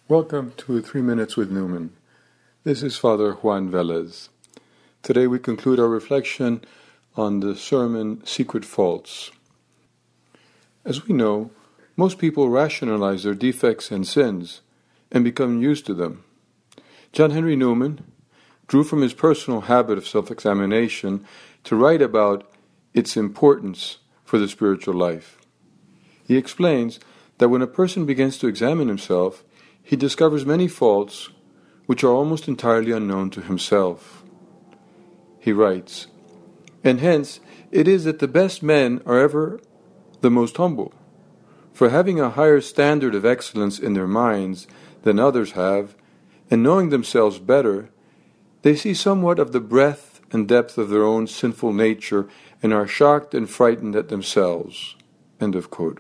Welcome to 3 Minutes with Newman. This is Father Juan Velez. Today we conclude our reflection on the sermon Secret Faults. As we know, most people rationalize their defects and sins and become used to them. John Henry Newman drew from his personal habit of self-examination to write about its importance for the spiritual life. He explains that when a person begins to examine himself, he discovers many faults which are almost entirely unknown to himself. He writes, "And hence it is that the best men are ever the most humble, for having a higher standard of excellence in their minds than others have, and knowing themselves better, they see somewhat of the breadth and depth of their own sinful nature and are shocked and frightened at themselves." End of quote.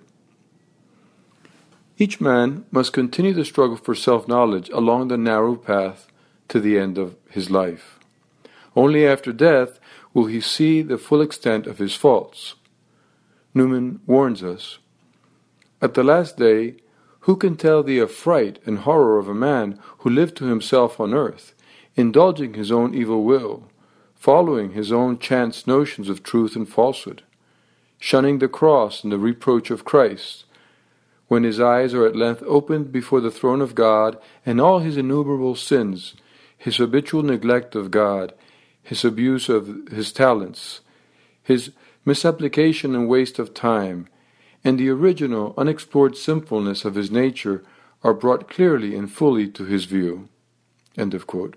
Each man must continue the struggle for self-knowledge along the narrow path to the end of his life. Only after death will he see the full extent of his faults. Newman warns us, "At the last day, who can tell the affright and horror of a man who lived to himself on earth, indulging his own evil will, following his own chance notions of truth and falsehood, shunning the cross and the reproach of Christ, when his eyes are at length opened before the throne of God, and all his innumerable sins, his habitual neglect of God, his abuse of his talents, his misapplication and waste of time, and the original unexplored sinfulness of his nature are brought clearly and fully to his view." End of quote.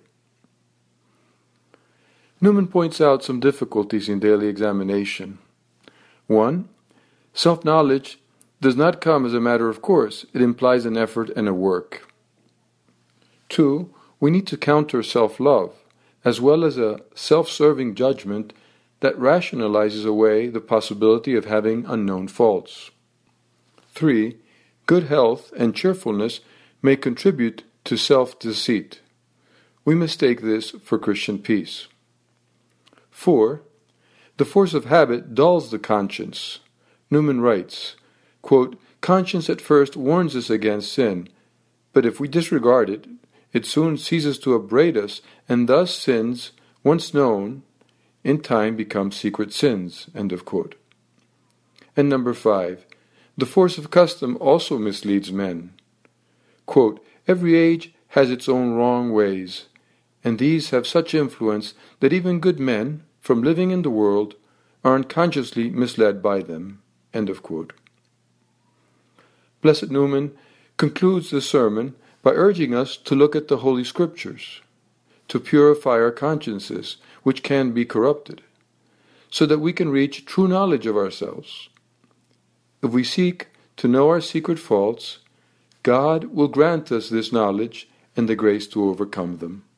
Newman points out some difficulties in daily examination. 1. Self-knowledge does not come as a matter of course. It implies an effort and a work. 2. We need to counter self-love, as well as a self-serving judgment that rationalizes away the possibility of having unknown faults. 3. Good health and cheerfulness may contribute to self-deceit. We mistake this for Christian peace. 4. The force of habit dulls the conscience. Newman writes, quote, "Conscience at first warns us against sin, but if we disregard it, it soon ceases to upbraid us, and thus sins, once known, in time become secret sins." End of quote. And number 5, the force of custom also misleads men. Quote, "Every age has its own wrong ways, and these have such influence that even good men, from living in the world, are unconsciously misled by them." End of quote. Blessed Newman concludes the sermon by urging us to look at the Holy Scriptures, to purify our consciences, which can be corrupted, so that we can reach true knowledge of ourselves. If we seek to know our secret faults, God will grant us this knowledge and the grace to overcome them.